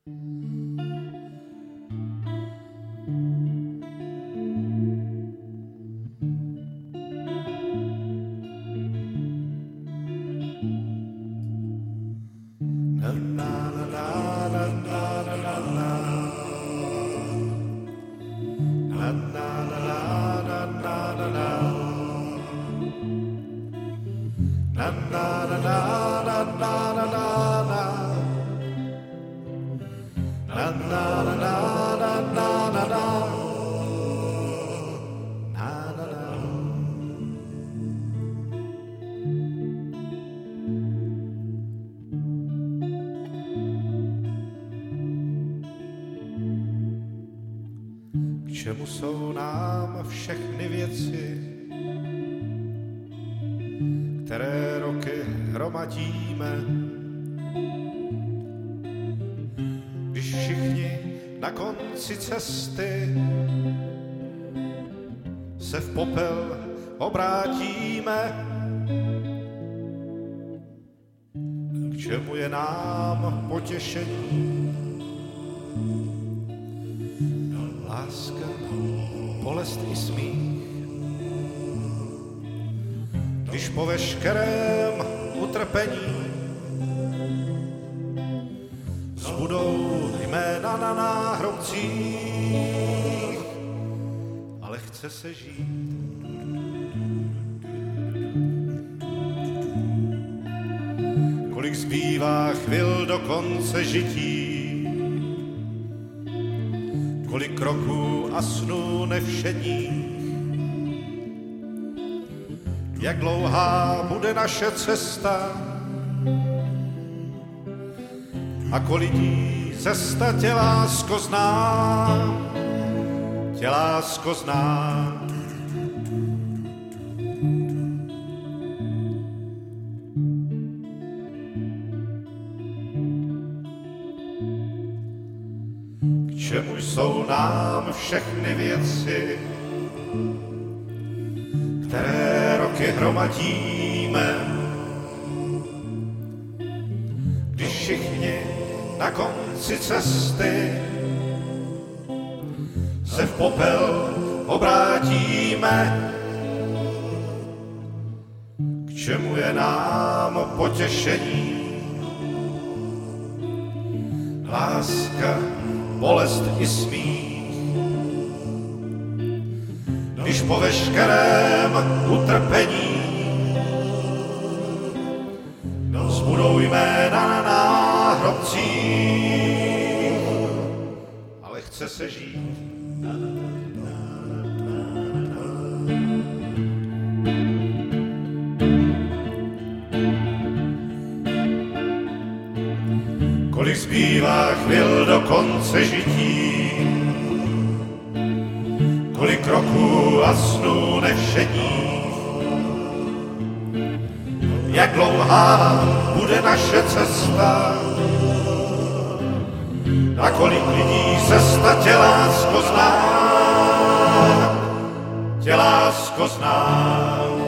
K čemu jsou nám všechny věci, které roky hromadíme, když všichni na konci cesty se v popel obrátíme? K čemu je nám potěšení? Láska, bolest i smích, když po veškerém utrpení zbudou jména na náhrobcích, ale chce se žít. Kolik zbývá chvil do konce žití, kolik kroků a snů nevšedních, jak dlouhá bude naše cesta a kolik lidí cesta tě, lásko, zná, tě, lásko, zná. K čemu jsou nám všechny věci, které roky hromadíme, když všichni na konci cesty se v popel obrátíme? K čemu je nám potěšení? Láska, bolest i smích, když po veškerém utrpení zbudou jména na náhrobcích, ale chce se žít. Kolik zbývá chvil do konce žití, kolik kroků a snů nevšedních, jak dlouhá bude naše cesta a kolik lidí cesta tě, lásko, zná, tě, lásko, zná.